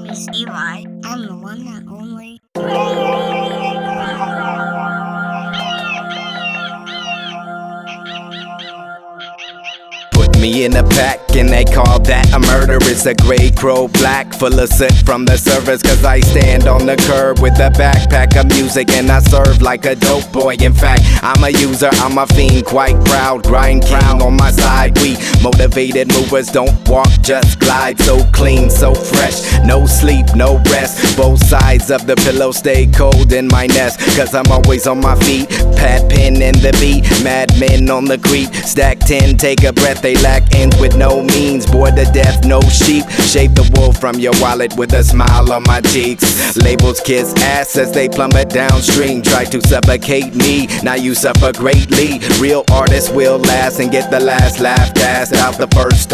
It's Eli. I'm the one that only. Put me in a pack and they call that a murder. It's a gray crow black full of soot from the service. Cause I stand on the curb with a backpack of music and I serve like a dope boy. In fact, I'm a user, I'm a fiend, quite proud. Grind crown on my side. We motivated movers don't walk, just glide. So clean, so fresh, no sleep, no rest. Both sides of the pillow stay cold in my nest. Cause I'm always on my feet, pad pen in the beat. Mad men on the creep, stack 10, take a breath. They lack ends with no means, bored to death, no sheep. Shave the wool from your wallet with a smile on my cheeks. Labels kiss ass as they plummet downstream. Try to suffocate me, now you suffer greatly. Real artists will last and get the last laugh cast out the first